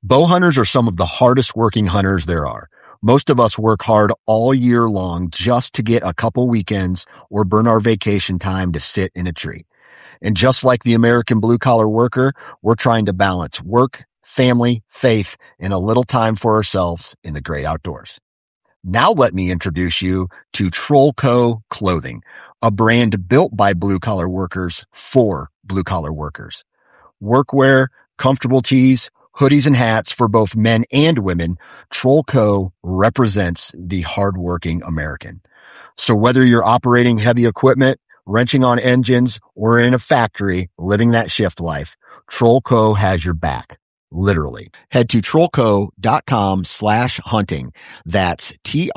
Bow hunters are some of the hardest working hunters there are. Most of us work hard all year long just to get a couple weekends or burn our vacation time to sit in a tree. And just like the American blue-collar worker, we're trying to balance work, family, faith, and a little time for ourselves in the great outdoors. Now let me introduce you to Trollco Clothing, a brand built by blue-collar workers for blue-collar workers. Workwear, comfortable tees, hoodies and hats for both men and women, Trollco represents the hardworking American. So whether you're operating heavy equipment, wrenching on engines, or in a factory living that shift life, Trollco has your back. Literally. Head to trollco.com/hunting. That's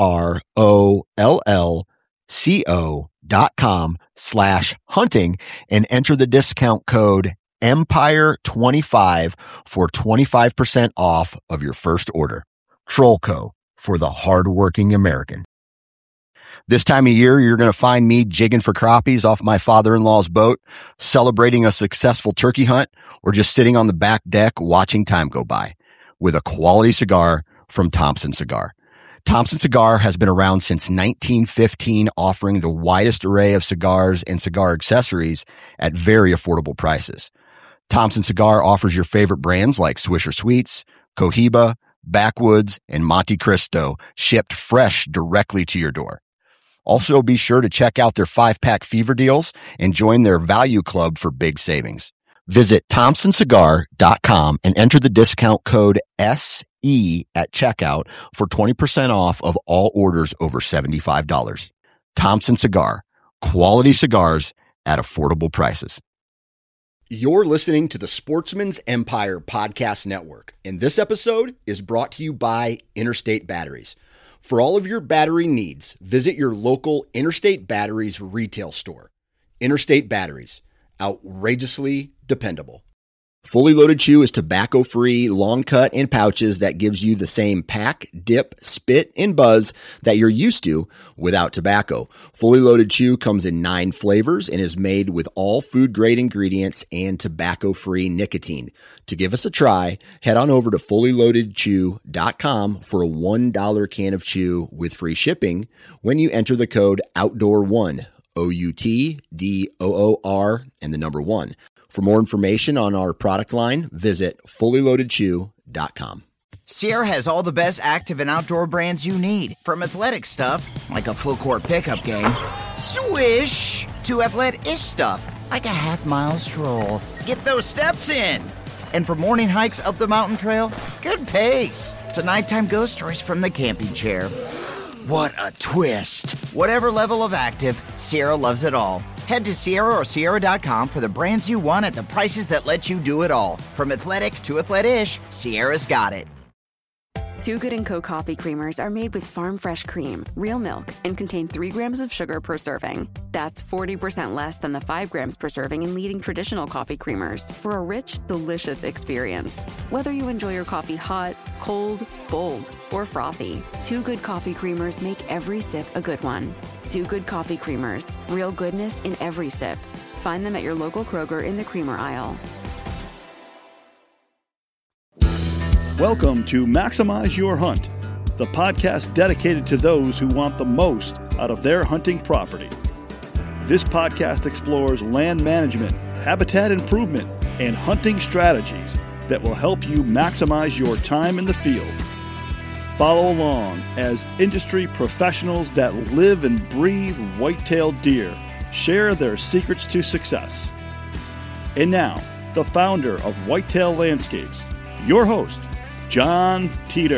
TROLLCO.com/hunting and enter the discount code Empire25 for 25% off of your first order. Trollco, for the hardworking American. This time of year, you're going to find me jigging for crappies off my father-in-law's boat, celebrating a successful turkey hunt, or just sitting on the back deck watching time go by with a quality cigar from Thompson Cigar. Thompson Cigar has been around since 1915, offering the widest array of cigars and cigar accessories at very affordable prices. Thompson Cigar offers your favorite brands like Swisher Sweets, Cohiba, Backwoods, and Monte Cristo, shipped fresh directly to your door. Also, be sure to check out their 5-pack fever deals and join their value club for big savings. Visit thompsoncigar.com and enter the discount code SE at checkout for 20% off of all orders over $75. Thompson Cigar, quality cigars at affordable prices. You're listening to the Sportsman's Empire Podcast Network, and this episode is brought to you by Interstate Batteries. For all of your battery needs, visit your local Interstate Batteries retail store. Interstate Batteries, outrageously dependable. Fully Loaded Chew is tobacco-free, long cut in pouches that gives you the same pack, dip, spit, and buzz that you're used to without tobacco. Fully Loaded Chew comes in 9 flavors and is made with all food-grade ingredients and tobacco-free nicotine. To give us a try, head on over to fullyloadedchew.com for a $1 can of chew with free shipping when you enter the code OUTDOOR1, OUTDOOR, and the number 1. For more information on our product line, visit fullyloadedchew.com. Sierra has all the best active and outdoor brands you need, from athletic stuff, like a full court pickup game, swish, to athlete-ish stuff, like a half-mile stroll. Get those steps in. And for morning hikes up the mountain trail, good pace, to nighttime ghost stories from the camping chair. What a twist. Whatever level of active, Sierra loves it all. Head to Sierra or Sierra.com for the brands you want at the prices that let you do it all. From athletic to athlete-ish, Sierra's got it. Too Good & Co. coffee creamers are made with farm fresh cream, real milk, and contain 3 grams of sugar per serving. That's 40% less than the 5 grams per serving in leading traditional coffee creamers for a rich, delicious experience. Whether you enjoy your coffee hot, cold, bold, or frothy, Too Good coffee creamers make every sip a good one. Too Good coffee creamers, real goodness in every sip. Find them at your local Kroger in the creamer aisle. Welcome to Maximize Your Hunt, the podcast dedicated to those who want the most out of their hunting property. This podcast explores land management, habitat improvement, and hunting strategies that will help you maximize your time in the field. Follow along as industry professionals that live and breathe white-tailed deer share their secrets to success. And now, the founder of Whitetail Landscapes, your host, John Teeter.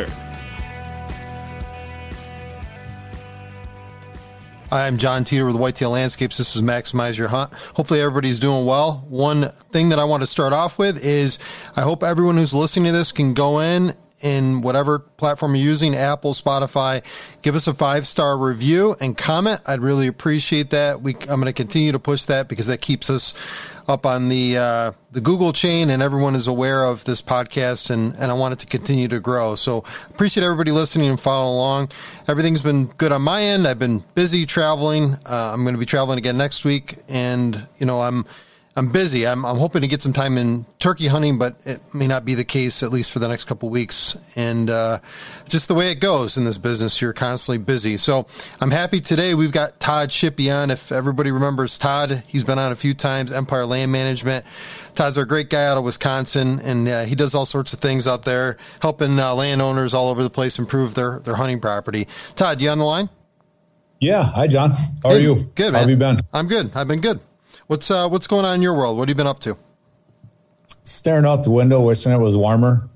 Hi, I'm John Teeter with Whitetail Landscapes. This is Maximize Your Hunt. Hopefully everybody's doing well. One thing that I want to start off with is I hope everyone who's listening to this can go in whatever platform you're using, Apple, Spotify, give us a 5-star review and comment. I'd really appreciate that. I'm going to continue to push that because that keeps us up on the Google chain and everyone is aware of this podcast and I want it to continue to grow. So appreciate everybody listening and following along. Everything's been good on my end. I've been busy traveling. I'm going to be traveling again next week and, I'm I'm busy. I'm hoping to get some time in turkey hunting, but it may not be the case, at least for the next couple of weeks. And just the way it goes in this business, you're constantly busy. So I'm happy today. We've got Todd Shippey on. If everybody remembers Todd, he's been on a few times, Empire Land Management. Todd's a great guy out of Wisconsin, and he does all sorts of things out there, helping landowners all over the place improve their hunting property. Todd, you on the line? Yeah. Hi, John. How are you? Good, man. How have you been? I'm good. I've been good. What's going on in your world? What have you been up to? Staring out the window, wishing it was warmer.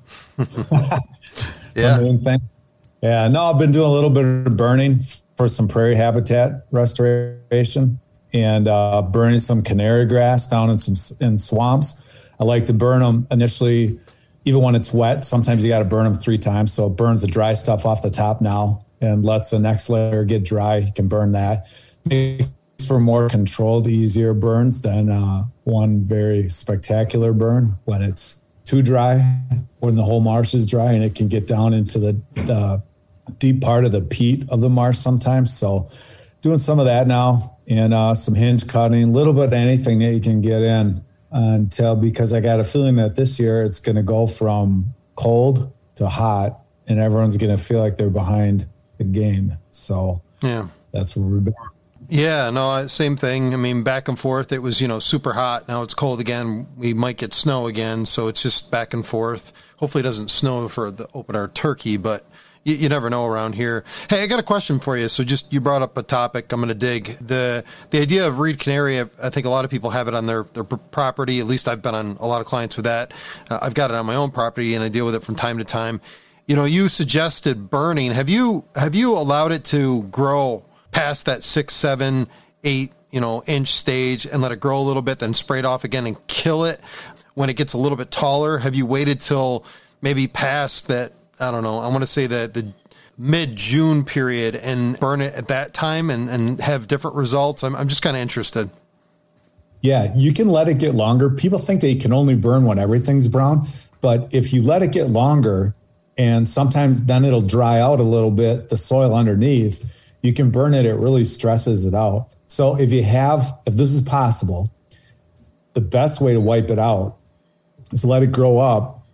Yeah. Yeah. No, I've been doing a little bit of burning for some prairie habitat restoration and burning some canary grass down in swamps. I like to burn them initially, even when it's wet. Sometimes you got to burn them 3 times. So it burns the dry stuff off the top now and lets the next layer get dry. You can burn that. Makes for more controlled, easier burns than one very spectacular burn when it's too dry, when the whole marsh is dry, and it can get down into the deep part of the peat of the marsh sometimes. So doing some of that now, and some hinge cutting, a little bit of anything that you can get in because I got a feeling that this year it's going to go from cold to hot, and everyone's going to feel like they're behind the game. So yeah, that's where we've been. Yeah, no, same thing. I mean, back and forth. It was, super hot. Now it's cold again. We might get snow again. So it's just back and forth. Hopefully it doesn't snow for the open air turkey, but you never know around here. Hey, I got a question for you. So you brought up a topic I'm going to dig. The idea of reed canary, I think a lot of people have it on their property. At least I've been on a lot of clients with that. I've got it on my own property and I deal with it from time to time. You suggested burning. Have you allowed it to grow past that 6, 7, 8, inch stage and let it grow a little bit, then spray it off again and kill it when it gets a little bit taller? Have you waited till maybe past that, I don't know, I want to say that the mid-June period and burn it at that time and have different results? I'm just kind of interested. Yeah, you can let it get longer. People think that you can only burn when everything's brown, but if you let it get longer, and sometimes then it'll dry out a little bit, the soil underneath, you can burn it. It really stresses it out. So if this is possible, the best way to wipe it out is let it grow up,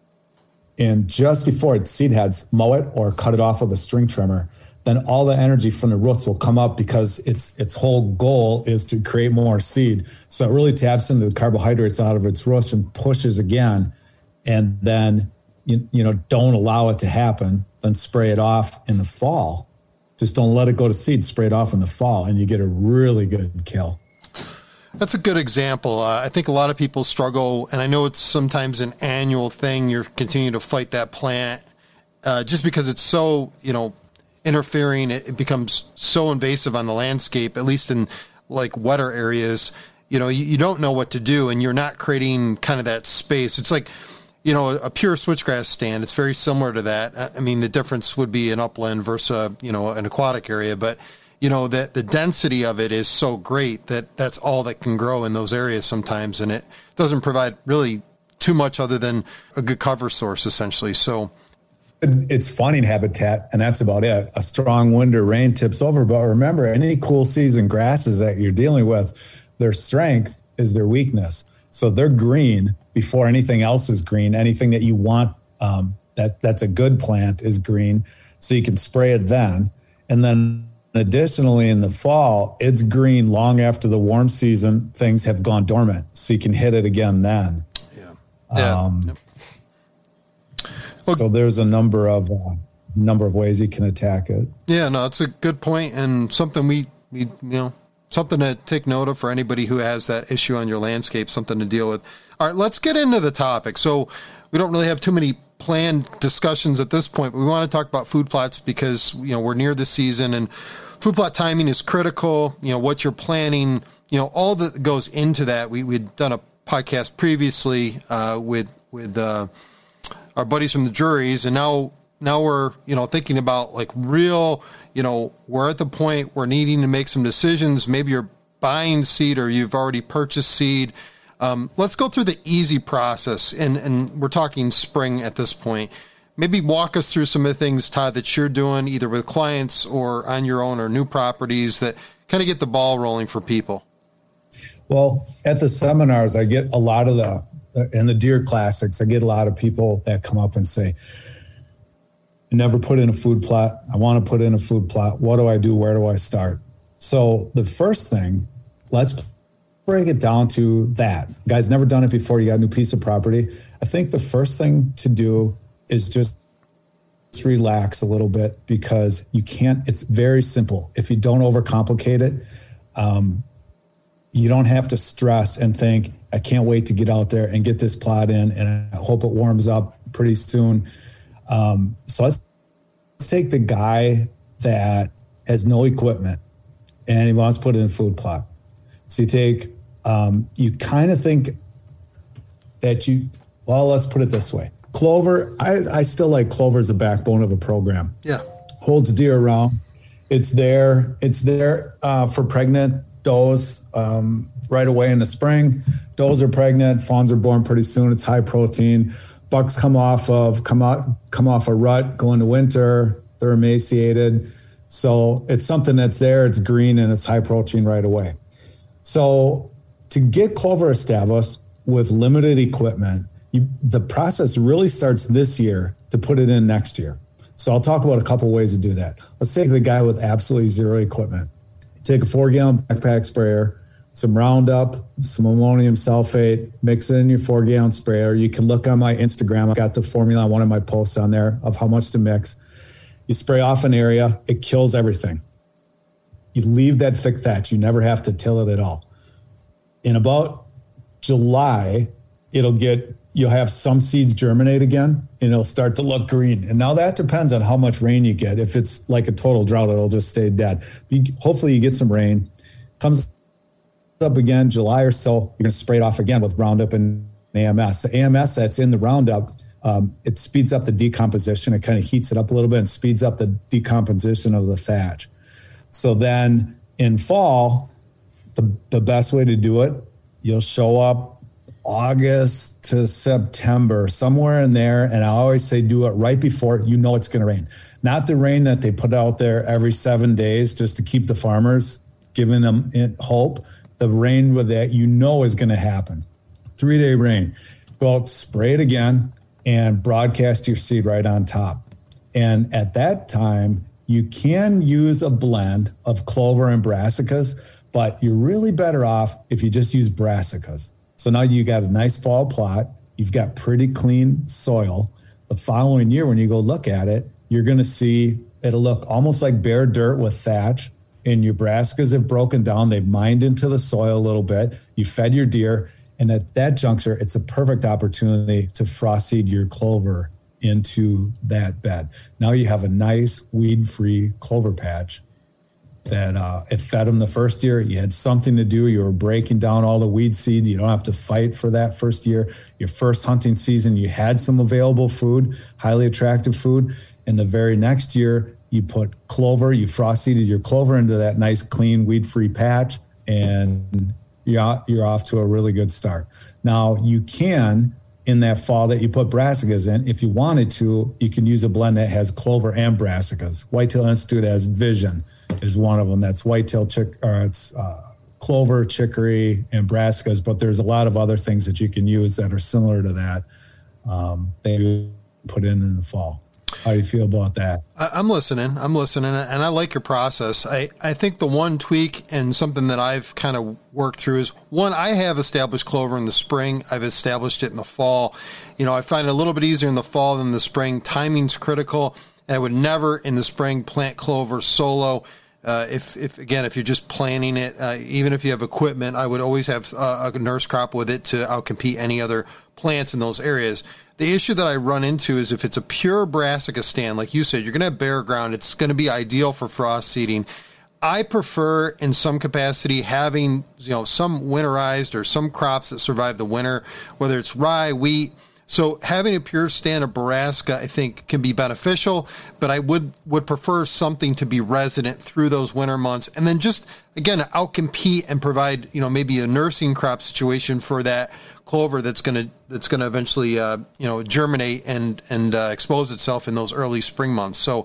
and just before its seed heads, mow it or cut it off with a string trimmer. Then all the energy from the roots will come up because its whole goal is to create more seed. So it really taps into the carbohydrates out of its roots and pushes again. And then, don't allow it to happen. Then spray it off in the fall. Just don't let it go to seed. Spray it off in the fall, and you get a really good kill. That's a good example. I think a lot of people struggle, and I know it's sometimes an annual thing. You're continuing to fight that plant just because it's so, interfering. It becomes so invasive on the landscape, at least in like wetter areas. You don't know what to do, and you're not creating kind of that space. It's like, a pure switchgrass stand. It's very similar to that. I mean, the difference would be an upland versus, an aquatic area, but the density of it is so great that that's all that can grow in those areas sometimes. And it doesn't provide really too much other than a good cover source, essentially. So it's fawning habitat, and that's about it. A strong wind or rain tips over. But remember, any cool season grasses that you're dealing with, their strength is their weakness. So they're green before anything else is green. Anything that you want that's a good plant is green. So you can spray it then. And then additionally, in the fall, it's green long after the warm season things have gone dormant. So you can hit it again then. Yeah. So there's a number of ways you can attack it. Yeah, no, it's a good point, and something we something to take note of for anybody who has that issue on your landscape, something to deal with. All right, let's get into the topic. So we don't really have too many planned discussions at this point, but we want to talk about food plots because, we're near the season and food plot timing is critical. What you're planning, all that goes into that. We'd done a podcast previously with our buddies from the juries, and now we're, thinking about like real, we're at the point we're needing to make some decisions. Maybe you're buying seed or you've already purchased seed. Let's go through the easy process, and we're talking spring at this point. Maybe walk us through some of the things, Todd, that you're doing either with clients or on your own or new properties that kind of get the ball rolling for people. Well, at the seminars, I get a lot of and the deer classics, I get a lot of people that come up and say, I never put in a food plot. I want to put in a food plot. What do I do? Where do I start? So the first thing, let's break it down to that. Guys, never done it before. You got a new piece of property. I think the first thing to do is just relax a little bit, because you can't, it's very simple. If you don't overcomplicate it, you don't have to stress and think, I can't wait to get out there and get this plot in, and I hope it warms up pretty soon. So let's take the guy that has no equipment and he wants to put it in a food plot. So you take, you kind of think that let's put it this way. Clover, I still like clover as the backbone of a program. Yeah. Holds deer around. It's there for pregnant does right away in the spring. Does are pregnant, fawns are born pretty soon. It's high protein. Bucks come off a rut, go into winter. They're emaciated. So it's something that's there. It's green and it's high protein right away. So to get clover established with limited equipment, the process really starts this year to put it in next year. So I'll talk about a couple ways to do that. Let's take the guy with absolutely zero equipment. Take a 4-gallon backpack sprayer, some Roundup, some ammonium sulfate, mix it in your 4-gallon sprayer. You can look on my Instagram. I got the formula on one of my posts on there of how much to mix. You spray off an area, it kills everything. You leave that thick thatch. You never have to till it at all. In about July, you'll have some seeds germinate again, and it'll start to look green. And now that depends on how much rain you get. If it's like a total drought, it'll just stay dead. Hopefully you get some rain. Comes up again, July or so, you're going to spray it off again with Roundup and AMS. The AMS that's in the Roundup, it speeds up the decomposition. It kind of heats it up a little bit and speeds up the decomposition of the thatch. So then in fall, the best way to do it, you'll show up August to September, somewhere in there. And I always say, do it right before it's going to rain. Not the rain that they put out there every 7 days just to keep the farmers, giving them hope. The rain with that, is going to happen. 3-day rain. Go out, spray it again, and broadcast your seed right on top. And at that time, you can use a blend of clover and brassicas, but you're really better off if you just use brassicas. So now you got a nice fall plot. You've got pretty clean soil. The following year, when you go look at it, you're going to see it'll look almost like bare dirt with thatch, and your brassicas have broken down. They've mined into the soil a little bit. You fed your deer. And at that juncture, it's a perfect opportunity to frost seed your clover into that bed. Now you have a nice weed-free clover patch that it fed them the first year. You had something to do. You were breaking down all the weed seed. You don't have to fight for that first year. Your first hunting season, you had some available food, highly attractive food. And the very next year, you put clover, you frost seeded your clover into that nice, clean, weed-free patch, and you're off to a really good start. Now, you can, in that fall that you put brassicas in, if you wanted to, you can use a blend that has clover and brassicas. Whitetail Institute has Vision is one of them. That's whitetail clover, chicory, and brassicas, but there's a lot of other things that you can use that are similar to that that you put in the fall. How do you feel about that? I'm listening, and I like your process. I think the one tweak and something that I've kind of worked through is, one, I have established clover in the spring. I've established it in the fall. I find it a little bit easier in the fall than the spring. Timing's critical. I would never in the spring plant clover solo. If you're just planting it, even if you have equipment, I would always have a nurse crop with it to outcompete any other plants in those areas. The issue that I run into is if it's a pure brassica stand, like you said, you're going to have bare ground. It's going to be ideal for frost seeding. I prefer in some capacity having, some winterized or some crops that survive the winter, whether it's rye, wheat. So having a pure stand of brassica, I think, can be beneficial, but I would prefer something to be resident through those winter months. And then just, again, outcompete and provide, maybe a nursing crop situation for that clover that's going to eventually, germinate and expose itself in those early spring months. So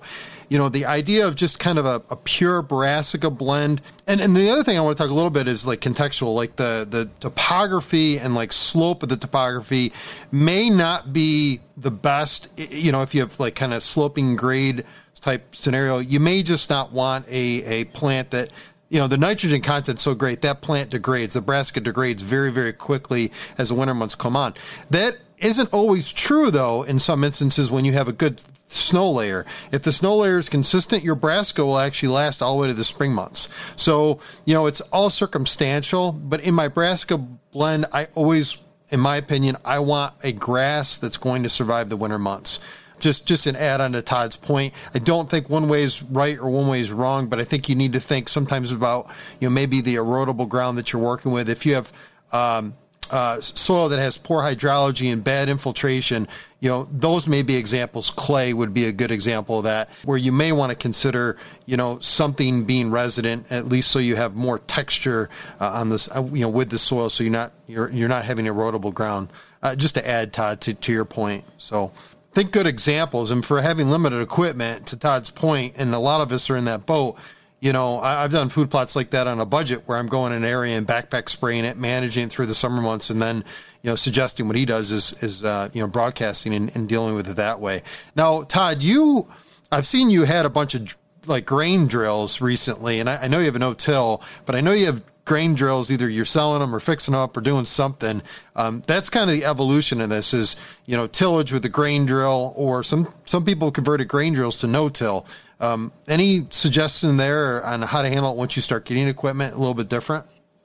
the idea of just kind of a pure brassica blend. And the other thing I want to talk a little bit is like contextual, like the topography and like slope of the topography may not be the best. If you have like kind of sloping grade type scenario, you may just not want a plant that, the nitrogen content's so great, that plant degrades. The brassica degrades very, very quickly as the winter months come on. That isn't always true, though, in some instances when you have a good snow layer. If the snow layer is consistent, your brassica will actually last all the way to the spring months. So, it's all circumstantial. But in my brassica blend, I always, in my opinion, I want a grass that's going to survive the winter months. Just an add on to Todd's point. I don't think one way is right or one way is wrong, but I think you need to think sometimes about, maybe the erodible ground that you're working with. If you have soil that has poor hydrology and bad infiltration, those may be examples. Clay would be a good example of that, where you may want to consider, something being resident, at least so you have more texture on this, with the soil, so you're not having erodible ground. Just to add, Todd, to your point. So think good examples. And for having limited equipment, to Todd's point, and a lot of us are in that boat, I've done food plots like that on a budget where I'm going in an area and backpack spraying it, managing it through the summer months, and then, suggesting what he does is broadcasting and dealing with it that way. Now, Todd, I've seen you had a bunch of like grain drills recently, and I know you have a no-till, but I know you have grain drills, either you're selling them or fixing them up or doing something. That's kind of the evolution of this is, tillage with the grain drill, or some people converted grain drills to no-till. Any suggestion there on how to handle it once you start getting equipment a little bit different?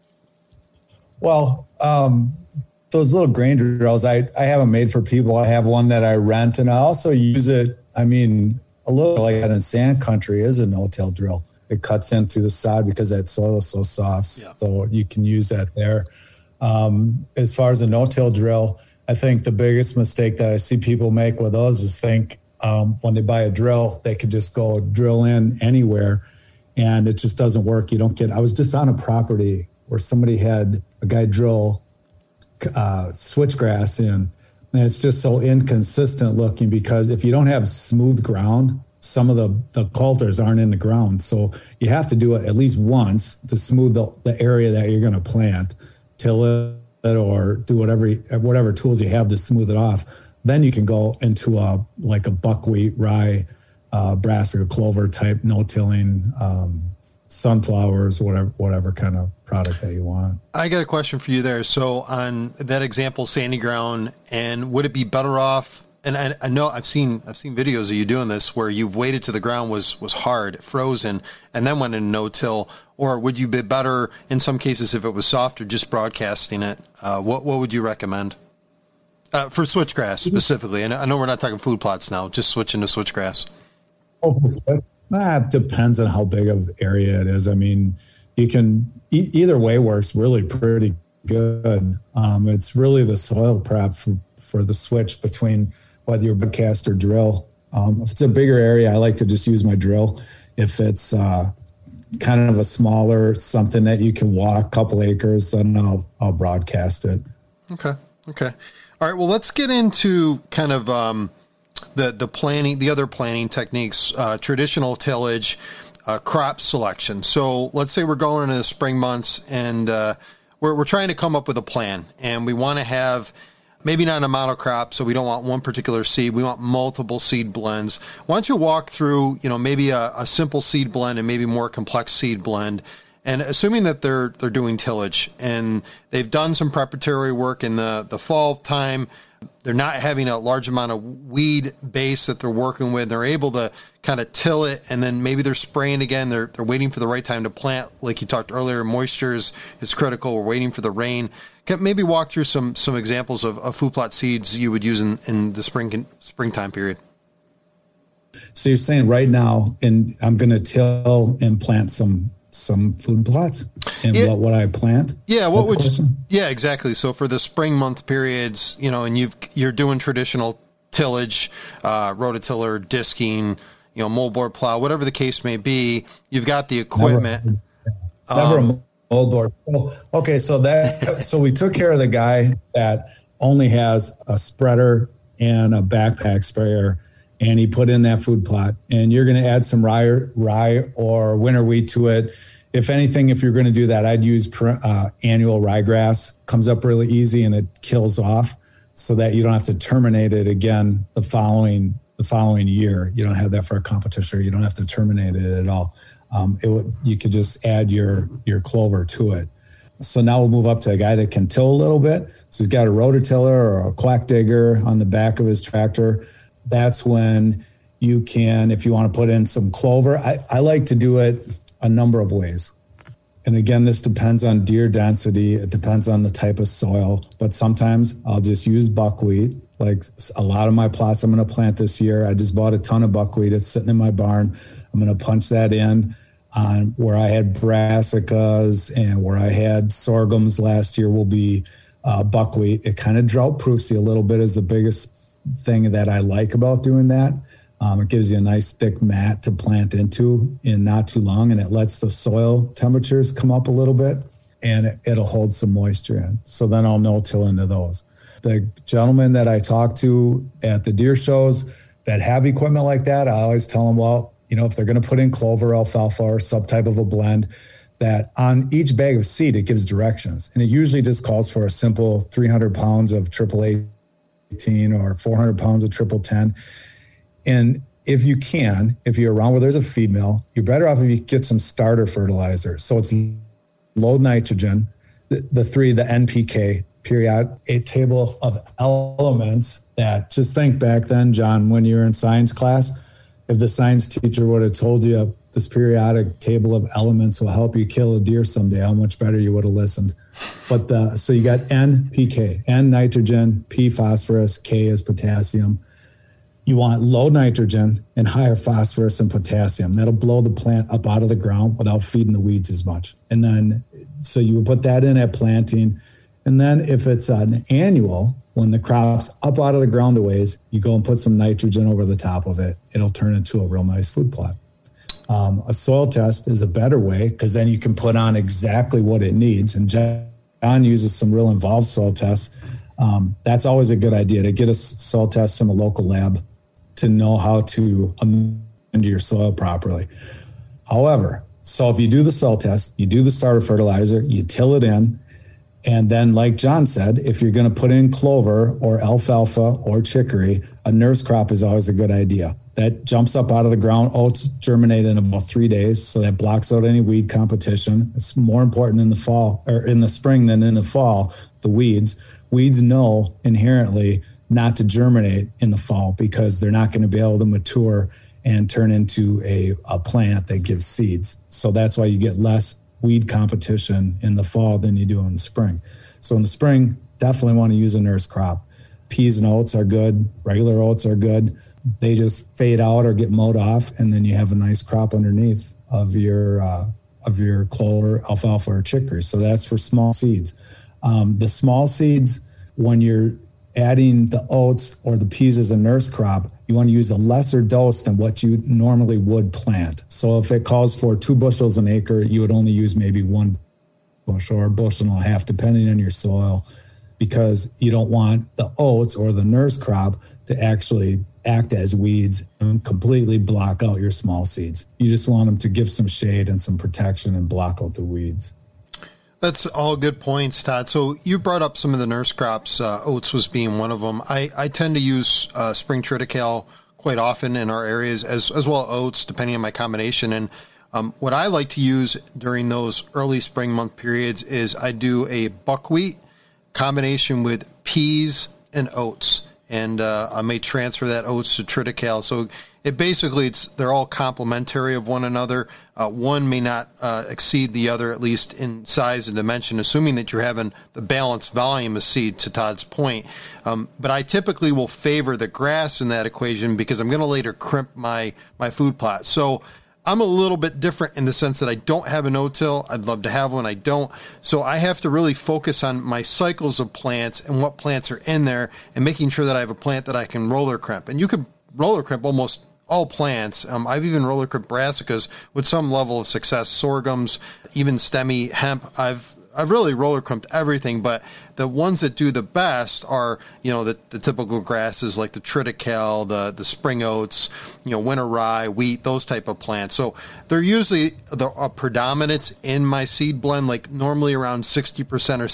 Well, those little grain drills, I have them made for people. I have one that I rent, and I also use it. I mean, a little like that in sand country is a no-till drill. It cuts in through the sod because that soil is so soft. Yeah. So you can use that there. As far as a no-till drill, I think the biggest mistake that I see people make with those is think when they buy a drill, they could just go drill in anywhere, and it just doesn't work. I was just on a property where somebody had a guy drill switchgrass in, and it's just so inconsistent looking, because if you don't have smooth ground, some of the coulters aren't in the ground. So you have to do it at least once to smooth the area that you're going to plant, till it or do whatever tools you have to smooth it off. Then you can go into a buckwheat, rye, brassica, clover type no-tilling, sunflowers, whatever kind of product that you want. I got a question for you there. So on that example, sandy ground, and would it be better off? And I know I've seen videos of you doing this where you've waited till the ground was hard, frozen, and then went in no-till. Or would you be better in some cases if it was softer, just broadcasting it? What would you recommend for switchgrass specifically? And I know we're not talking food plots now, just switching to switchgrass. That depends on how big of an area it is. I mean, you can either way works really pretty good. It's really the soil prep for the switch between whether you're broadcast or drill. If it's a bigger area, I like to just use my drill. If it's kind of a smaller, something that you can walk a couple acres, then I'll broadcast it. Okay. All right. Well, let's get into kind of the planning, the other planning techniques, traditional tillage, crop selection. So let's say we're going into the spring months, and we're trying to come up with a plan, and we want to have maybe not a monocrop, so we don't want one particular seed. We want multiple seed blends. Why don't you walk through, maybe a simple seed blend and maybe more complex seed blend, and assuming that they're doing tillage and they've done some preparatory work in the fall time, they're not having a large amount of weed base that they're working with. They're able to kind of till it, and then maybe they're spraying again. They're waiting for the right time to plant. Like you talked earlier, moisture is critical. We're waiting for the rain. Maybe walk through some examples of food plot seeds you would use in the springtime period. So you're saying right now, and I'm going to till and plant some food plots, and what I plant? Yeah, what would you? Yeah, exactly. So for the spring month periods, and you're doing traditional tillage, rototiller, disking, moldboard plow, whatever the case may be. You've got the equipment. Never a moldboard. Okay, so we took care of the guy that only has a spreader and a backpack sprayer, and he put in that food plot. And you're going to add some rye or winter wheat to it. If anything, if you're going to do that, I'd use annual ryegrass. Comes up really easy and it kills off, so that you don't have to terminate it again the following year. You don't have that for a competition. You don't have to terminate it at all. You could just add your clover to it. So now we'll move up to a guy that can till a little bit. So he's got a rototiller or a quack digger on the back of his tractor. That's when you can, if you want to put in some clover. I like to do it a number of ways. And again, this depends on deer density. It depends on the type of soil. But sometimes I'll just use buckwheat. Like a lot of my plots I'm going to plant this year, I just bought a ton of buckwheat. It's sitting in my barn. I'm going to punch that in on where I had brassicas and where I had sorghums last year will be buckwheat. It kind of drought proofs you a little bit is the biggest thing that I like about doing that. It gives you a nice thick mat to plant into in not too long, and it lets the soil temperatures come up a little bit, and it'll hold some moisture in. So then I'll no-till into those. The gentlemen that I talk to at the deer shows that have equipment like that, I always tell them, well, if they're going to put in clover, alfalfa, or some type of a blend, that on each bag of seed, it gives directions. And it usually just calls for a simple 300 pounds of triple 18 or 400 pounds of triple 10. And if you're around where there's a feed mill, you're better off if you get some starter fertilizer. So it's low nitrogen, the NPK, a table of elements that, just think back then, John, when you were in science class, if the science teacher would have told you this periodic table of elements will help you kill a deer someday, how much better you would have listened. But so you got NPK, N nitrogen, P phosphorus, K is potassium. You want low nitrogen and higher phosphorus and potassium. That'll blow the plant up out of the ground without feeding the weeds as much. And then, so you would put that in at planting. And then if it's an annual, when the crop's up out of the ground a ways, you go and put some nitrogen over the top of it. It'll turn into a real nice food plot. A soil test is a better way because then you can put on exactly what it needs. And John uses some real involved soil tests. That's always a good idea to get a soil test from a local lab to know how to amend your soil properly. However, so if you do the soil test, you do the starter fertilizer, you till it in, and then like John said, if you're going to put in clover or alfalfa or chicory, a nurse crop is always a good idea. That jumps up out of the ground. Oats germinate in about 3 days, so that blocks out any weed competition. It's more important in the fall or in the spring than in the fall, the weeds. Weeds know inherently not to germinate in the fall because they're not going to be able to mature and turn into a plant that gives seeds. So that's why you get less weed competition in the fall than you do in the spring. So in the spring, definitely want to use a nurse crop. Peas and oats are good. Regular oats are good. They just fade out or get mowed off, and then you have a nice crop underneath of your clover, alfalfa, or chicory. So that's for small seeds. The small seeds, when you're adding the oats or the peas as a nurse crop, you want to use a lesser dose than what you normally would plant. So if it calls for 2 bushels an acre, you would only use maybe 1 bushel or a bushel and a half, depending on your soil, because you don't want the oats or the nurse crop to actually act as weeds and completely block out your small seeds. You just want them to give some shade and some protection and block out the weeds. That's all good points, Todd. So you brought up some of the nurse crops. Oats was being one of them. I tend to use spring triticale quite often in our areas, as well as oats, depending on my combination. And what I like to use during those early spring month periods is I do a buckwheat combination with peas and oats. And I may transfer that oats to triticale. So it basically, they're all complementary of one another. One may not exceed the other, at least in size and dimension, assuming that you're having the balanced volume of seed, to Todd's point. But I typically will favor the grass in that equation because I'm going to later crimp my food plot. So I'm a little bit different in the sense that I don't have a no-till. I'd love to have one. I don't. So I have to really focus on my cycles of plants and what plants are in there and making sure that I have a plant that I can roller crimp. And you can roller crimp almost all plants. I've even roller crimped brassicas with some level of success. Sorghums, even stemmy hemp, I've I've really roller crimped everything, but the ones that do the best are, the typical grasses like the triticale, the spring oats, winter rye, wheat, those type of plants. So they're usually a predominance in my seed blend, like normally around 60% or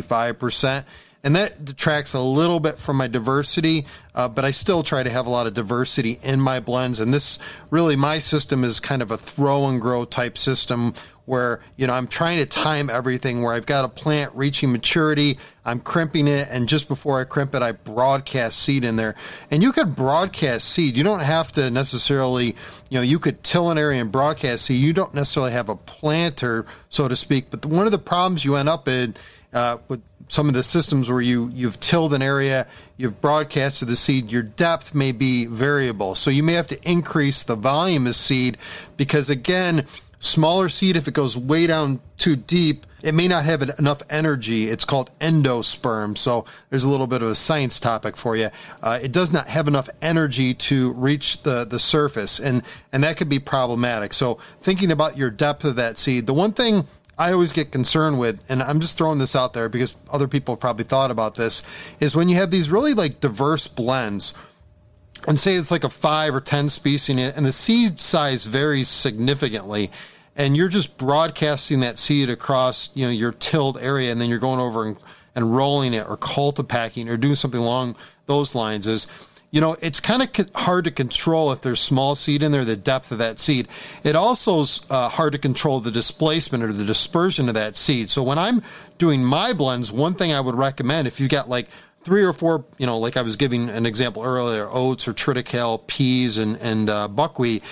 65%. And that detracts a little bit from my diversity, but I still try to have a lot of diversity in my blends. And this really, my system is kind of a throw and grow type system where, I'm trying to time everything, where I've got a plant reaching maturity, I'm crimping it, and just before I crimp it, I broadcast seed in there. And you could broadcast seed. You don't have to necessarily, you could till an area and broadcast seed. You don't necessarily have a planter, so to speak. But one of the problems you end up in with some of the systems where you've tilled an area, you've broadcasted the seed, your depth may be variable. So you may have to increase the volume of seed because, again, smaller seed, if it goes way down too deep, it may not have enough energy. It's called endosperm. So there's a little bit of a science topic for you. It does not have enough energy to reach the surface, and that could be problematic. So thinking about your depth of that seed, the one thing I always get concerned with, and I'm just throwing this out there because other people have probably thought about this, is when you have these really like diverse blends, and say it's like a 5 or 10 species and the seed size varies significantly, and you're just broadcasting that seed across, your tilled area, and then you're going over and rolling it or cultipacking or doing something along those lines, is it's kind of hard to control if there's small seed in there, the depth of that seed. It also is hard to control the displacement or the dispersion of that seed. So when I'm doing my blends, one thing I would recommend, if you got like 3 or 4, like I was giving an example earlier, oats or triticale, peas, and buckwheat,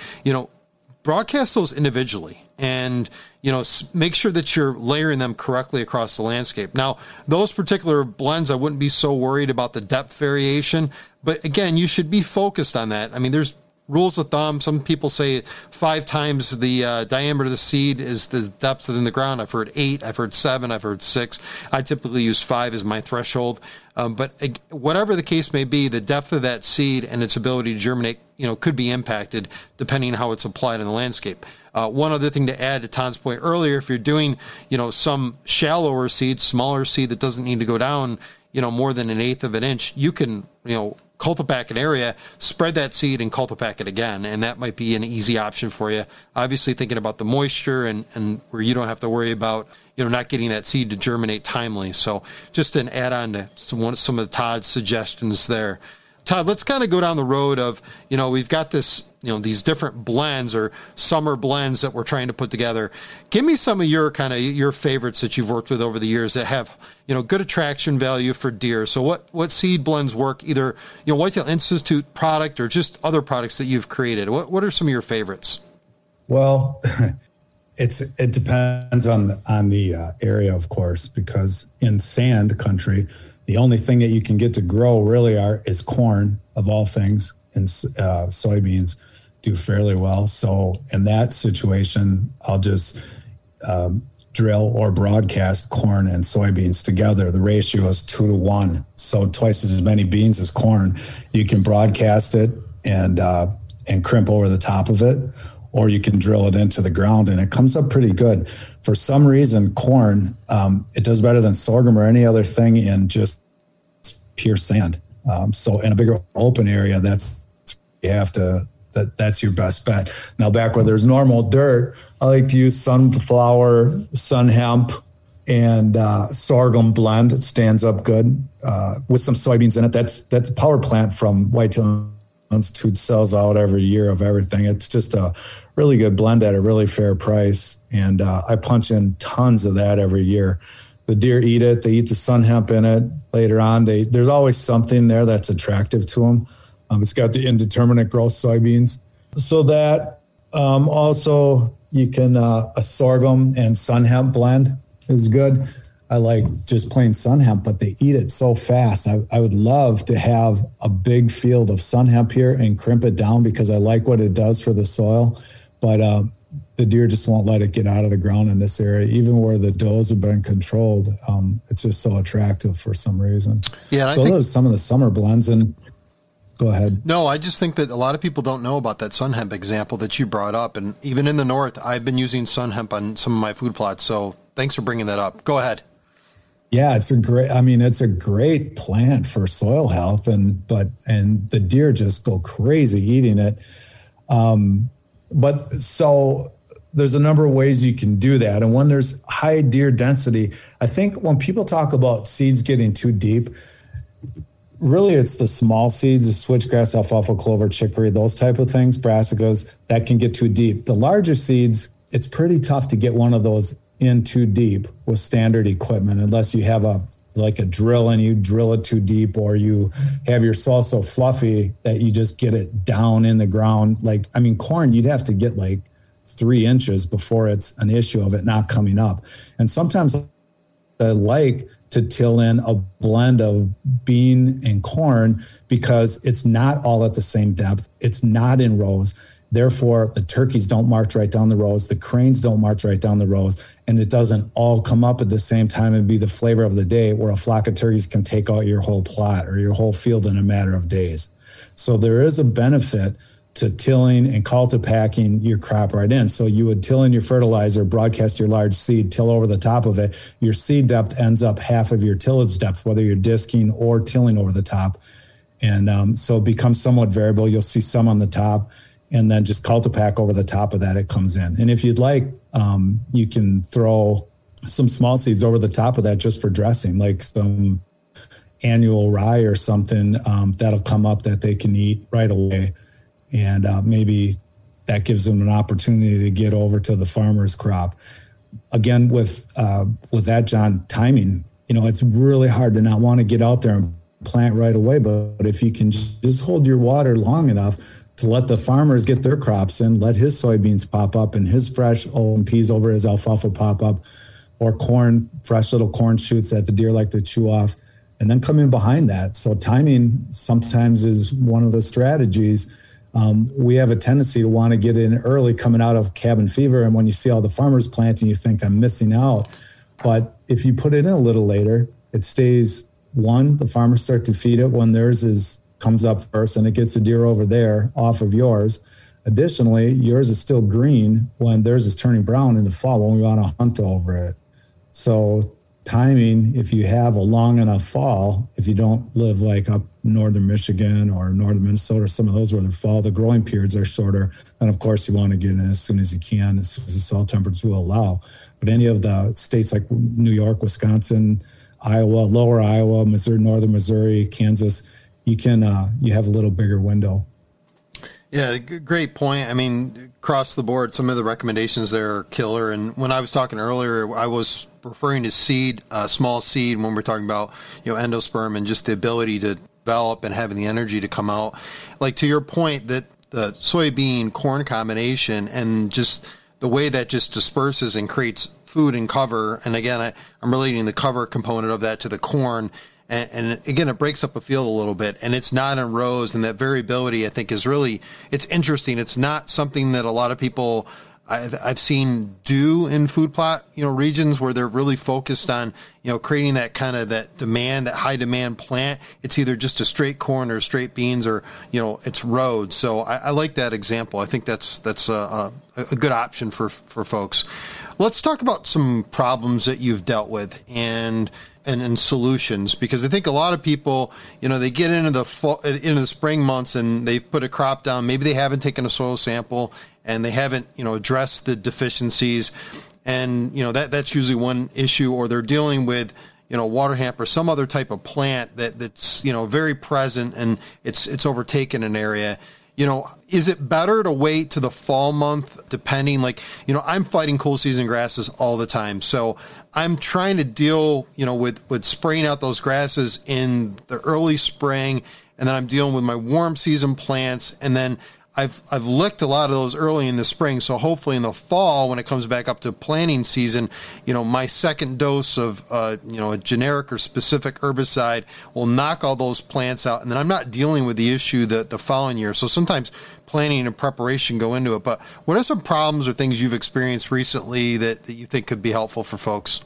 broadcast those individually. And, make sure that you're layering them correctly across the landscape. Now, those particular blends, I wouldn't be so worried about the depth variation. But again, you should be focused on that. I mean, there's rules of thumb. Some people say 5 times the diameter of the seed is the depth within the ground. I've heard 8, I've heard 7, I've heard 6. I typically use 5 as my threshold. But whatever the case may be, the depth of that seed and its ability to germinate, could be impacted depending on how it's applied in the landscape. One other thing to add to Todd's point earlier, if you're doing, some shallower seed, smaller seed that doesn't need to go down, more than 1/8 of an inch, you can, cultipack an area, spread that seed and cultipack it again. And that might be an easy option for you. Obviously thinking about the moisture and where you don't have to worry about, not getting that seed to germinate timely. So just an add on to some of Todd's suggestions there. Todd, let's kind of go down the road of, we've got this, these different blends or summer blends that we're trying to put together. Give me some of your favorites that you've worked with over the years that have, good attraction value for deer. So what seed blends work, either, Whitetail Institute product or just other products that you've created? What are some of your favorites? Well, it depends on the area, of course, because in sand country, the only thing that you can get to grow really is corn, of all things, and soybeans do fairly well. So in that situation, I'll just drill or broadcast corn and soybeans together. The ratio is 2 to 1, so twice as many beans as corn. You can broadcast it and crimp over the top of it, or you can drill it into the ground, and it comes up pretty good. For some reason, corn, it does better than sorghum or any other thing in just pure sand. So in a bigger open area, that's your best bet. Now, back where there's normal dirt, I like to use sunflower, sun hemp, and sorghum blend. It stands up good with some soybeans in it. That's a power plant from Whitetail Institute, sells out every year of everything. It's just a really good blend at a really fair price. And I punch in tons of that every year. The deer eat it. They eat the sun hemp in it later on. There's always something there that's attractive to them. It's got the indeterminate growth soybeans. So that also you can, a sorghum and sun hemp blend is good. I like just plain sun hemp, but they eat it so fast. I would love to have a big field of sun hemp here and crimp it down because I like what it does for the soil. But the deer just won't let it get out of the ground in this area, even where the does have been controlled. It's just so attractive for some reason. Yeah, so those are some of the summer blends. And go ahead. No, I just think that a lot of people don't know about that sun hemp example that you brought up. And even in the north, I've been using sun hemp on some of my food plots. So Thanks for bringing that up. Go ahead. Yeah, it's a great plant for soil health, and the deer just go crazy eating it. But so there's a number of ways you can do that. And when there's high deer density, I think when people talk about seeds getting too deep, really it's the small seeds, the switchgrass, alfalfa, clover, chicory, those type of things, brassicas, that can get too deep. The larger seeds, it's pretty tough to get one of those in too deep with standard equipment, unless you have a drill and you drill it too deep, or you have your soil so fluffy that you just get it down in the ground. Corn, you'd have to get 3 inches before it's an issue of it not coming up. And sometimes I like to till in a blend of bean and corn because it's not all at the same depth. It's not in rows. Therefore, the turkeys don't march right down the rows. The cranes don't march right down the rows. And it doesn't all come up at the same time and be the flavor of the day, where a flock of turkeys can take out your whole plot or your whole field in a matter of days. So there is a benefit to tilling and cultipacking your crop right in. So you would till in your fertilizer, broadcast your large seed, till over the top of it. Your seed depth ends up half of your tillage depth, whether you're disking or tilling over the top. And so it becomes somewhat variable. You'll see some on the top, and then just cultipack over the top of that, it comes in. And if you'd like, you can throw some small seeds over the top of that just for dressing, like some annual rye or something that'll come up that they can eat right away. And maybe that gives them an opportunity to get over to the farmer's crop. Again, with that, John, timing, it's really hard to not want to get out there and plant right away. But if you can just hold your water long enough to let the farmers get their crops in, let his soybeans pop up and his fresh old peas over his alfalfa pop up, or corn, fresh little corn shoots that the deer like to chew off, and then come in behind that. So timing sometimes is one of the strategies. We have a tendency to want to get in early coming out of cabin fever. And when you see all the farmers planting, you think I'm missing out. But if you put it in a little later, it stays, the farmers start to feed it when theirs comes up first, and it gets the deer over there off of yours. Additionally, yours is still green when theirs is turning brown in the fall when we want to hunt over it. So timing, if you have a long enough fall, if you don't live up northern Michigan or northern Minnesota, some of those where the growing periods are shorter, then of course you want to get in as soon as you can, as soon as the soil temperatures will allow. But any of the states like New York, Wisconsin, Iowa, lower Iowa, Missouri, northern Missouri, Kansas, you have a little bigger window. Yeah, great point. Across the board, some of the recommendations there are killer. And when I was talking earlier, I was referring to seed, small seed, when we're talking about, endosperm and just the ability to develop and having the energy to come out. To your point, that the soybean corn combination and just the way that just disperses and creates food and cover. And again, I'm relating the cover component of that to the corn. And again, it breaks up a field a little bit, and it's not in rows, and that variability, I think, is really, it's interesting. It's not something that a lot of people I've seen do in food plot, regions where they're really focused on, creating that kind of that demand, that high demand plant. It's either just a straight corn or straight beans, or, it's rows. So I like that example. I think that's a good option for folks. Let's talk about some problems that you've dealt with and solutions, because I think a lot of people, they get into the spring months and they've put a crop down. Maybe they haven't taken a soil sample and they haven't, addressed the deficiencies. And, that's usually one issue, or they're dealing with, water hemp or some other type of plant that's, very present and it's overtaken an area. Is it better to wait to the fall month, depending, I'm fighting cool season grasses all the time. So I'm trying to deal, with spraying out those grasses in the early spring, and then I'm dealing with my warm season plants. And then I've licked a lot of those early in the spring. So hopefully in the fall, when it comes back up to planting season, my second dose of, a generic or specific herbicide will knock all those plants out. And then I'm not dealing with the issue the following year. So sometimes planning and preparation go into it. But what are some problems or things you've experienced recently that you think could be helpful for folks?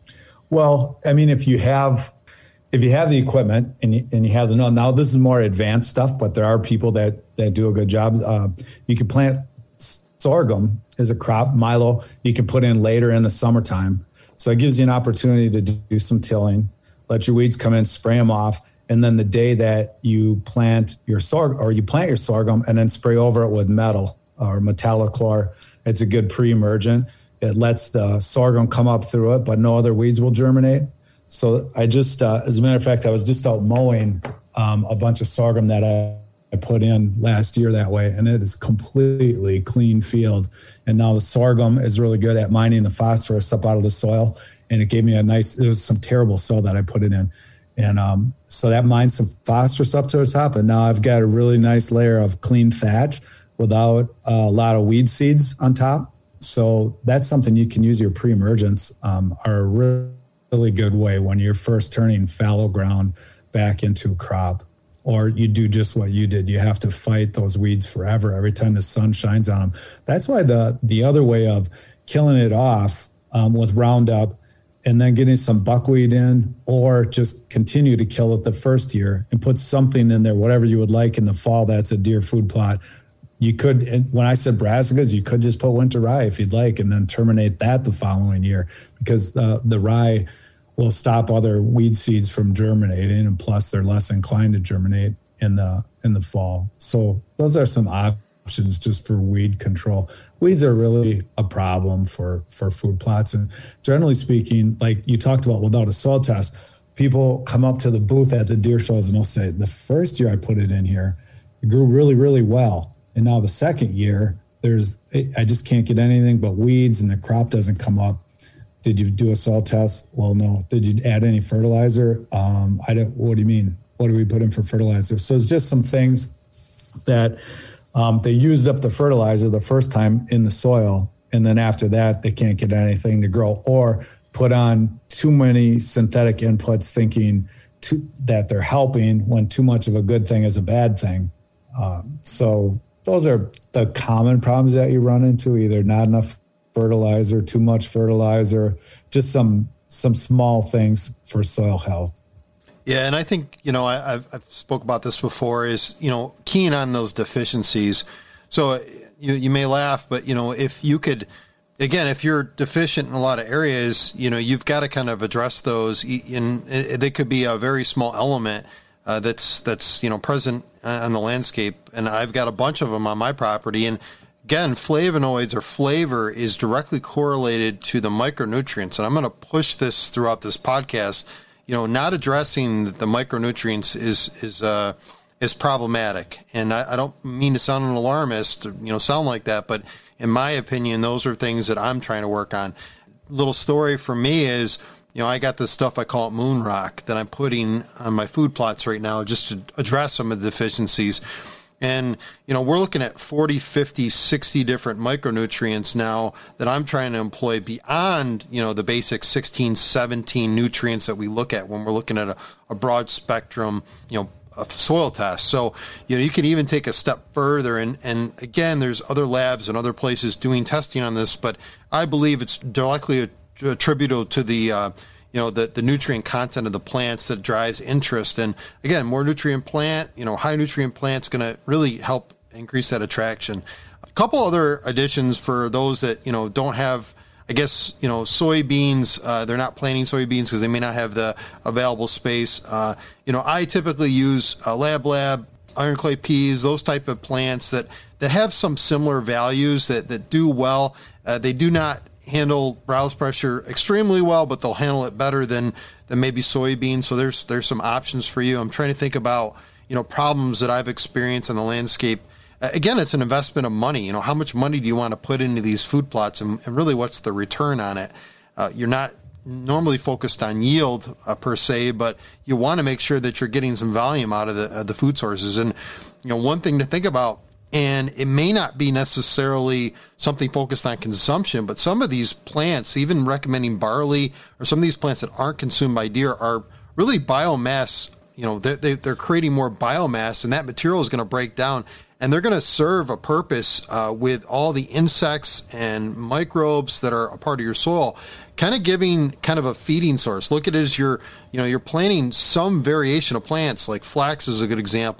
Well, if you have the equipment and you have the know, now this is more advanced stuff, but there are people that do a good job. You can plant sorghum as a crop, milo. You can put in later in the summertime. So it gives you an opportunity to do some tilling, let your weeds come in, spray them off. And then the day that you plant your sorghum and then spray over it with metal or metallochlor, it's a good pre-emergent. It lets the sorghum come up through it, but no other weeds will germinate. So I just, as a matter of fact, I was just out mowing a bunch of sorghum that I put in last year that way, and it is completely clean field. And now the sorghum is really good at mining the phosphorus up out of the soil. And it gave me there was some terrible soil that I put it in. And so that mines some phosphorus up to the top. And now I've got a really nice layer of clean thatch without a lot of weed seeds on top. So that's something you can use. Your pre-emergents are a really good way when you're first turning fallow ground back into a crop. Or you do just what you did. You have to fight those weeds forever every time the sun shines on them. That's why the other way of killing it off with Roundup and then getting some buckwheat in, or just continue to kill it the first year and put something in there, whatever you would like in the fall, that's a deer food plot. You could, when I said brassicas, you could just put winter rye if you'd like, and then terminate that the following year, because the rye will stop other weed seeds from germinating, and plus they're less inclined to germinate in the fall. So those are some options just for weed control. Weeds are really a problem for food plots. And generally speaking, like you talked about without a soil test, people come up to the booth at the deer shows and they'll say, the first year I put it in here, it grew really, really well. And now the second year, I just can't get anything but weeds and the crop doesn't come up. Did you do a soil test? Well, no. Did you add any fertilizer? What do you mean? What do we put in for fertilizer? So it's just some things that they used up the fertilizer the first time in the soil, and then after that, they can't get anything to grow, or put on too many synthetic inputs thinking that they're helping when too much of a good thing is a bad thing. So those are the common problems that you run into, either not enough fertilizer, too much fertilizer, just some small things for soil health. Yeah, and I think, I've spoke about this before, is, keying on those deficiencies. So you may laugh, but, if you could, again, if you're deficient in a lot of areas, you've got to kind of address those. They could be a very small element that's present on the landscape. And I've got a bunch of them on my property. And again, flavonoids or flavor is directly correlated to the micronutrients. And I'm going to push this throughout this podcast. Not addressing the micronutrients is problematic. And I don't mean to sound an alarmist, sound like that, but in my opinion, those are things that I'm trying to work on. Little story for me is, I got this stuff, I call it moon rock, that I'm putting on my food plots right now just to address some of the deficiencies. And, we're looking at 40, 50, 60 different micronutrients now that I'm trying to employ beyond, the basic 16, 17 nutrients that we look at when we're looking at a broad spectrum, of soil test. So, you can even take a step further. And again, there's other labs and other places doing testing on this, but I believe it's directly attributable to the nutrient content of the plants that drives interest. And again, more nutrient plant, high nutrient plant's going to really help increase that attraction. A couple other additions for those that, don't have, I guess, soybeans, they're not planting soybeans because they may not have the available space. I typically use Lab, iron clay peas, those type of plants that have some similar values that do well. They do not handle browse pressure extremely well, but they'll handle it better than maybe soybeans. So there's some options for you. I'm trying to think about, problems that I've experienced in the landscape. Again, it's an investment of money. How much money do you want to put into these food plots, and really what's the return on it? You're not normally focused on yield per se, but you want to make sure that you're getting some volume out of the food sources. And, one thing to think about, and it may not be necessarily something focused on consumption, but some of these plants, even recommending barley or some of these plants that aren't consumed by deer, are really biomass. They're creating more biomass, and that material is going to break down, and they're going to serve a purpose with all the insects and microbes that are a part of your soil, kind of giving kind of a feeding source. Look at it as you're planting some variation of plants, like flax is a good example.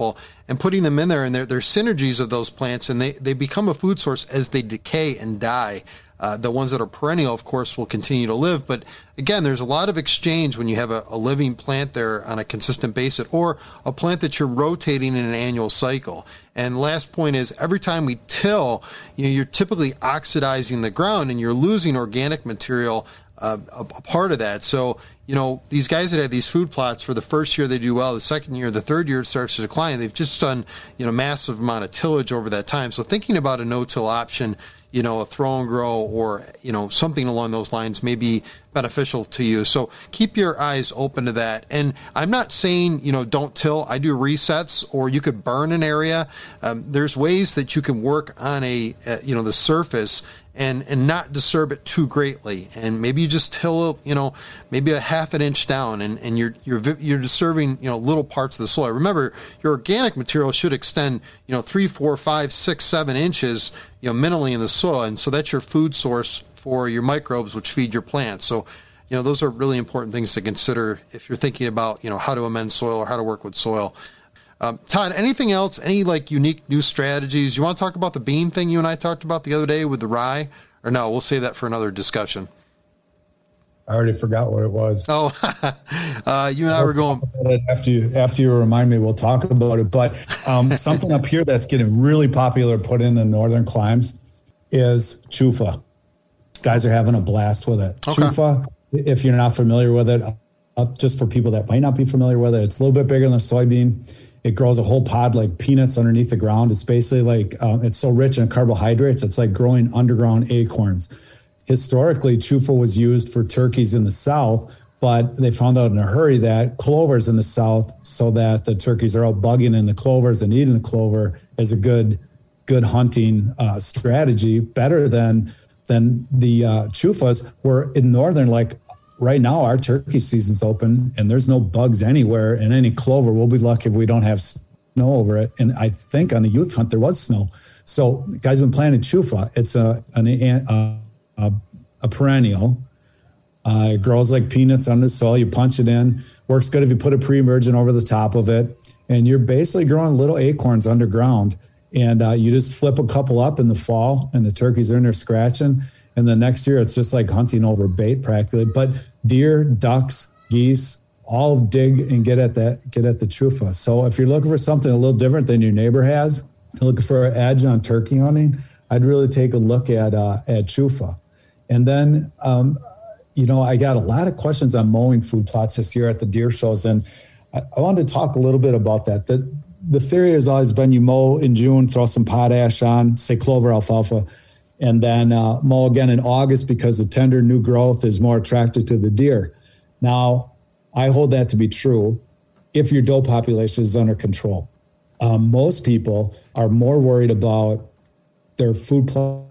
and putting them in there, and there's synergies of those plants, and they become a food source as they decay and die. The ones that are perennial, of course, will continue to live. But again, there's a lot of exchange when you have a living plant there on a consistent basis, or a plant that you're rotating in an annual cycle. And last point is, every time we till, you're typically oxidizing the ground and you're losing organic material, a part of that. So, these guys that have these food plots, for the first year they do well, the second year, the third year it starts to decline. They've just done, massive amount of tillage over that time. So thinking about a no-till option, a throw and grow, or, something along those lines may be beneficial to you. So keep your eyes open to that. And I'm not saying, don't till. I do resets, or you could burn an area. There's ways that you can work on the surface and not disturb it too greatly. And maybe you just till, maybe a half an inch down, and you're disturbing, little parts of the soil. Remember, your organic material should extend, 3, 4, 5, 6, 7 inches, minimally in the soil. And so that's your food source for your microbes, which feed your plants. So, those are really important things to consider if you're thinking about, how to amend soil or how to work with soil. Todd, anything else? Any unique new strategies? You want to talk about the bean thing you and I talked about the other day with the rye? Or no, we'll save that for another discussion. I already forgot what it was. Oh, you and I were going. After you remind me, we'll talk about it. But something up here that's getting really popular, put in the northern climes, is chufa. Guys are having a blast with it. Okay. Chufa, if you're not familiar with it, just for people that might not be familiar with it, it's a little bit bigger than a soybean. It grows a whole pod like peanuts underneath the ground. It's basically like, it's so rich in carbohydrates, it's like growing underground acorns. Historically, chufa was used for turkeys in the South, but they found out in a hurry that clover's in the South, so that the turkeys are out bugging in the clovers and eating the clover is a good hunting strategy, better than the chufas. Were in northern, like right now, our turkey season's open and there's no bugs anywhere in any clover. We'll be lucky if we don't have snow over it. And I think on the youth hunt, there was snow. So the guys have been planting chufa. It's a perennial. It grows like peanuts under the soil. You punch it in. Works good if you put a pre-emergent over the top of it. And you're basically growing little acorns underground. And you just flip a couple up in the fall, and the turkeys are in there scratching. And the next year, it's just like hunting over bait practically. But deer, ducks, geese, all dig and get at the chufa. So if you're looking for something a little different than your neighbor has, looking for an edge on turkey hunting, I'd really take a look at chufa. And then, I got a lot of questions on mowing food plots this year at the deer shows, and I wanted to talk a little bit about that. The theory has always been you mow in June, throw some potash on, say clover, alfalfa, and then mow again in August because the tender new growth is more attractive to the deer. Now, I hold that to be true if your doe population is under control. Most people are more worried about their food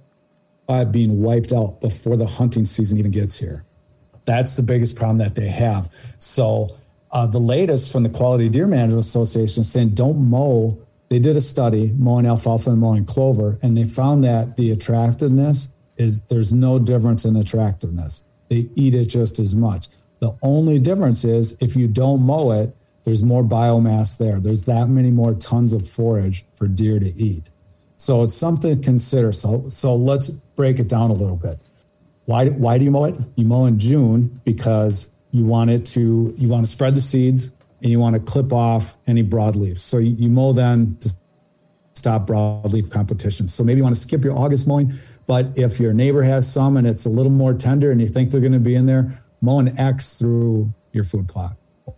plot being wiped out before the hunting season even gets here. That's the biggest problem that they have. So the latest from the Quality Deer Management Association is saying don't mow. They did a study mowing alfalfa and mowing clover, and they found that the attractiveness there's no difference in attractiveness. They eat it just as much. The only difference is if you don't mow it, there's more biomass there. There's that many more tons of forage for deer to eat. So it's something to consider. So let's break it down a little bit. Why do you mow it? You mow in June because you want to spread the seeds and you want to clip off any broadleaves. So you mow then to stop broadleaf competition. So maybe you want to skip your August mowing, but if your neighbor has some and it's a little more tender and you think they're going to be in there, mow an X through your food plot,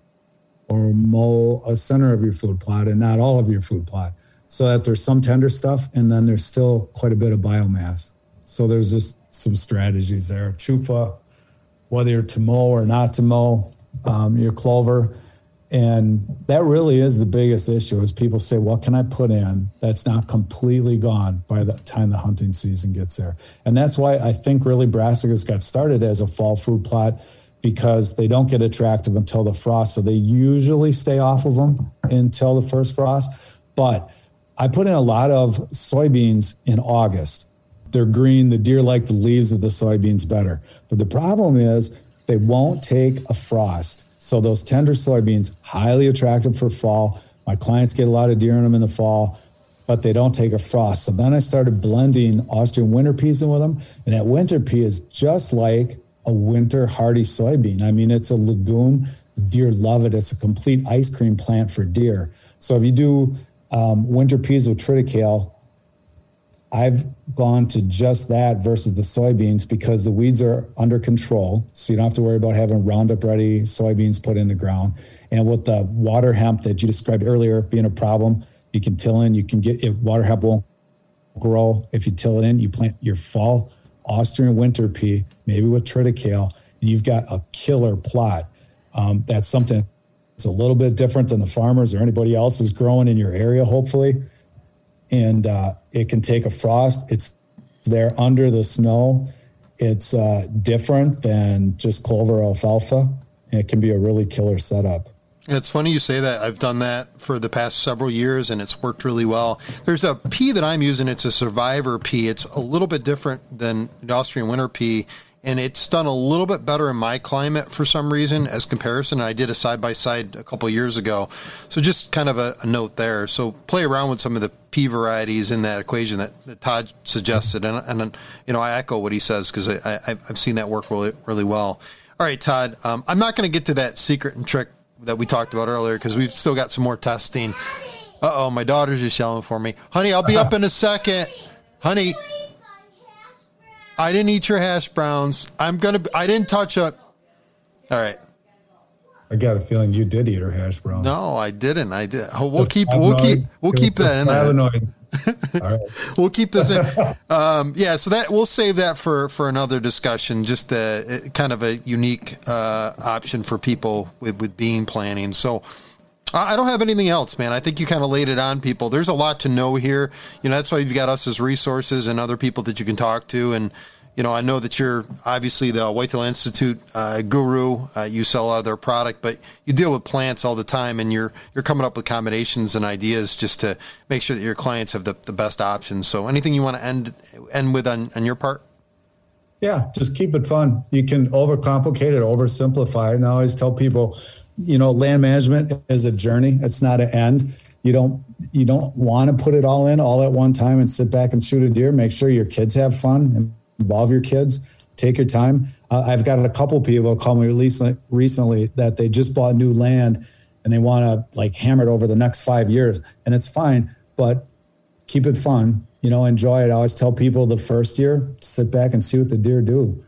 or mow a center of your food plot and not all of your food plot, so that there's some tender stuff and then there's still quite a bit of biomass. So there's just some strategies there. Chufa, whether you're to mow or not to mow your clover. And that really is the biggest issue, is people say, what can I put in that's not completely gone by the time the hunting season gets there? And that's why I think really brassicas got started as a fall food plot, because they don't get attractive until the frost. So they usually stay off of them until the first frost. But I put in a lot of soybeans in August. They're green. The deer like the leaves of the soybeans better. But the problem is they won't take a frost. So those tender soybeans, highly attractive for fall, My clients get a lot of deer in them in the fall, but they don't take a frost. So then I started blending Austrian winter peas in with them. And that winter pea is just like a winter hardy soybean. I mean, it's a legume. The deer love it. It's a complete ice cream plant for deer. So if you do winter peas with triticale, I've gone to just that versus the soybeans because the weeds are under control. So you don't have to worry about having Roundup ready soybeans put in the ground. And with the water hemp that you described earlier being a problem, you can till in, you can get, if water hemp won't grow, if you till it in, you plant your fall Austrian winter pea, maybe with triticale, and you've got a killer plot. That's something that's a little bit different than the farmers or anybody else is growing in your area, hopefully. And it can take a frost. It's there under the snow. It's different than just clover or alfalfa. And it can be a really killer setup. It's funny you say that. I've done that for the past several years, and it's worked really well. There's a pea that I'm using. It's a Survivor pea. It's a little bit different than the Austrian winter pea, and it's done a little bit better in my climate for some reason as comparison. I did a side-by-side a couple of years ago. So just kind of a note there. So play around with some of the pea varieties in that equation that Todd suggested. And I echo what he says because I've seen that work really, really well. All right, Todd, I'm not going to get to that secret and trick that we talked about earlier because we've still got some more testing. Uh-oh, my daughter's just yelling for me. Honey, I'll be up in a second. Honey, I didn't eat your hash browns. I didn't touch it. All right. I got a feeling you did eat her hash browns. No, I didn't. I did. We'll keep that in there. All right. We'll keep this in. So that we'll save that for another discussion. Just kind of a unique option for people with bean planting. So I don't have anything else, man. I think you kind of laid it on people. There's a lot to know here. That's why you've got us as resources and other people that you can talk to. And I know that you're obviously the Whitetail Institute guru. You sell a lot of their product, but you deal with plants all the time, and you're coming up with combinations and ideas just to make sure that your clients have the best options. So anything you want to end with on your part? Yeah, just keep it fun. You can overcomplicate it, oversimplify it. And I always tell people, land management is a journey. It's not an end. You don't want to put it all in all at one time and sit back and shoot a deer. Make sure your kids have fun and involve your kids. Take your time. I've got a couple people call me recently that they just bought new land and they want to hammer it over the next 5 years. And it's fine, but keep it fun. Enjoy it. I always tell people the first year, sit back and see what the deer do.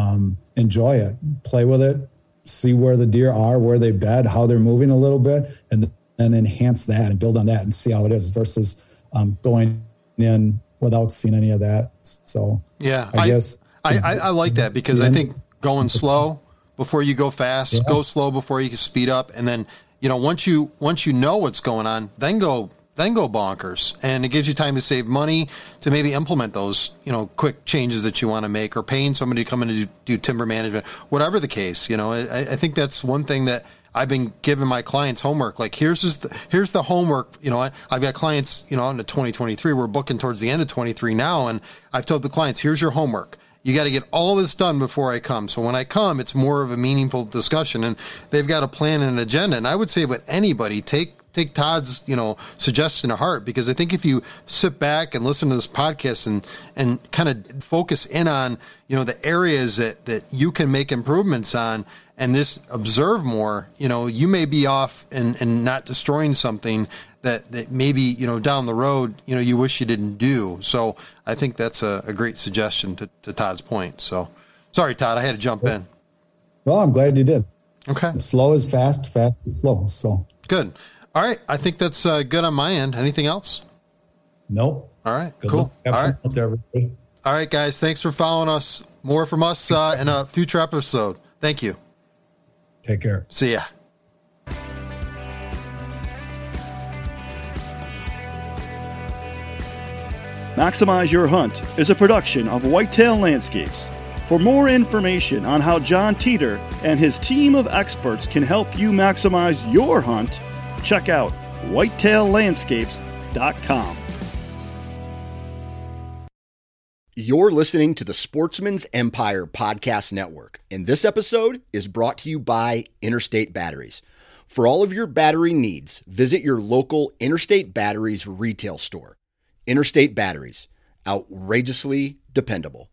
Enjoy it. Play with it. See where the deer are, where they bed, how they're moving a little bit, and then enhance that and build on that and see how it is versus going in without seeing any of that. So yeah, I guess I like that because I think going slow before you go fast, go slow before you can speed up, and then once you know what's going on, then go bonkers, and it gives you time to save money to maybe implement those quick changes that you want to make, or paying somebody to come in and do timber management, whatever the case. I think that's one thing that I've been giving my clients homework. Like here's the homework. I've got clients into 2023. We're booking towards the end of 23 now, and I've told the clients, here's your homework. You got to get all this done before I come. So when I come, it's more of a meaningful discussion, and they've got a plan and an agenda. And I would say with anybody, take Todd's, suggestion to heart, because I think if you sit back and listen to this podcast and kind of focus in on, the areas that you can make improvements on and just observe more, you may be off and not destroying something that maybe, down the road, you wish you didn't do. So I think that's a great suggestion to Todd's point. So sorry, Todd, I had to jump in. Well, I'm glad you did. Okay. Slow is fast, fast is slow. So good. All right. I think that's good on my end. Anything else? Nope. All right. Good cool. All right. All right, guys. Thanks for following us. More from us in a future episode. Thank you. Take care. See ya. Maximize Your Hunt is a production of Whitetail Landscapes. For more information on how John Teeter and his team of experts can help you maximize your hunt, check out whitetaillandscapes.com. You're listening to the Sportsman's Empire Podcast Network, and this episode is brought to you by Interstate Batteries. For all of your battery needs, visit your local Interstate Batteries retail store. Interstate Batteries, outrageously dependable.